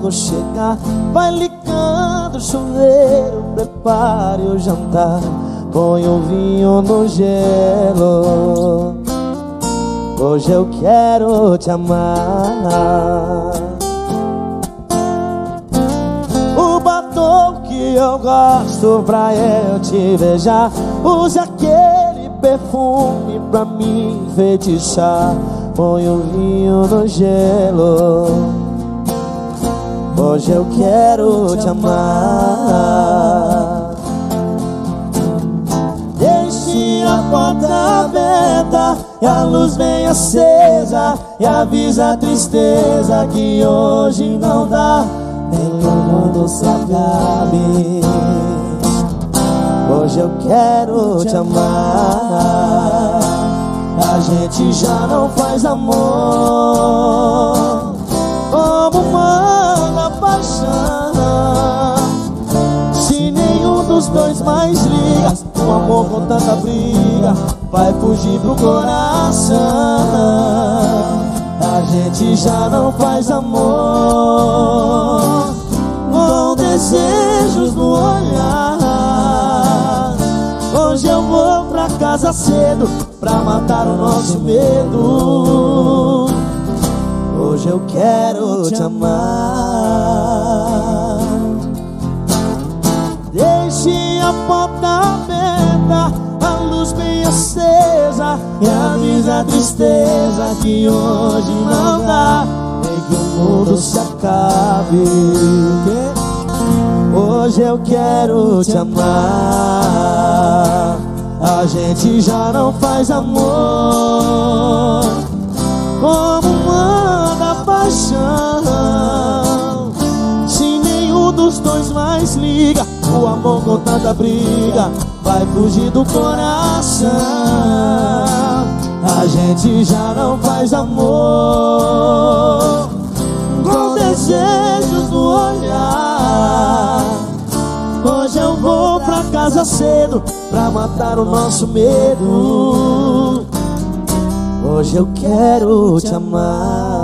quando chegar, vai ligando o chuveiro, prepare o jantar, põe o vinho no gelo. Hoje eu quero te amar. O batom que eu gosto pra eu te beijar, use aquele perfume pra me enfeitiçar, põe o vinho no gelo. Hoje eu quero te amar. Deixe a porta aberta e a luz bem acesa, e avisa a tristeza que hoje não dá, nem que o mundo se acabe. Hoje eu quero te amar. A gente já não faz amor como manda a paixão. Se nenhum dos dois mais liga, um amor com tanta briga vai fugir pro coração. A gente já não faz amor com desejos no olhar. Hoje eu vou pra casa cedo pra matar o nosso medo. Hoje eu quero te amar. Deixe a porta aberta, a luz bem acesa, e avisa a tristeza que hoje não dá, nem que o mundo se acabe. Hoje eu quero te amar. A gente já não faz amor como manda a paixão. Se nenhum dos dois mais liga, o amor com tanta briga vai fugir do coração. A gente já não faz amor com desejos no olhar. Hoje eu vou pra casa cedo pra matar o nosso medo. Hoje eu quero te amar.